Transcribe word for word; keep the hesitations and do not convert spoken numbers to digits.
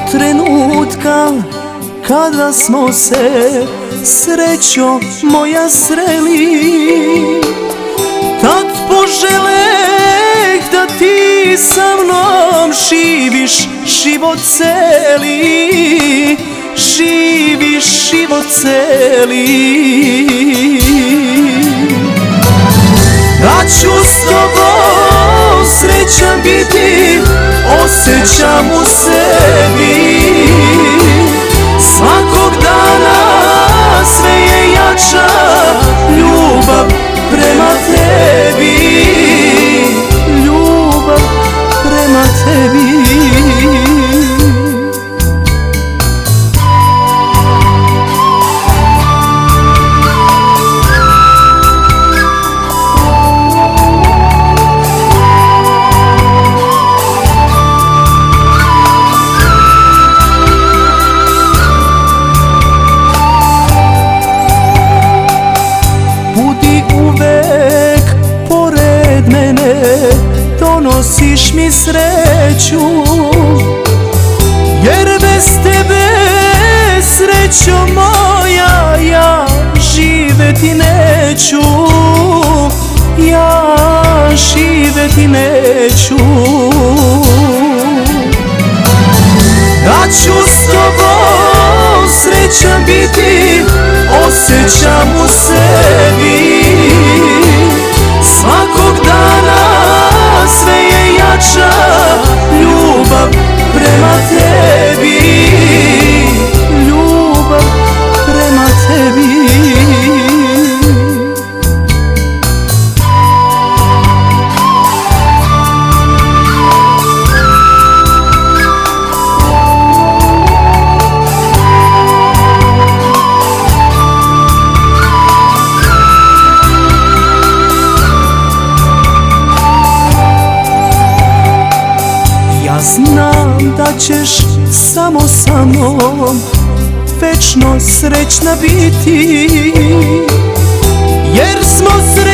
trenutka kada smo se, srećo moja, sreli, tad poželeh da ti sa mnom živiš život celi, živiš život celi. Da ću s tobom srećan biti, osjećam u sebi. Svakog dana sve je jača ljubav prema tebi, ljubav prema tebi. Budi uvek pored mene, donosiš mi sreću, jer bez tebe, srećo moja, ja živeti neću, ja živeti neću. Da ću s tobom srećan biti, osjećam u sebi. Svakog dana sve je jača ljubav prema tebi, ljubav prema tebi. Znam da ćeš samo sa mnom večno srećna biti, jer smo srećni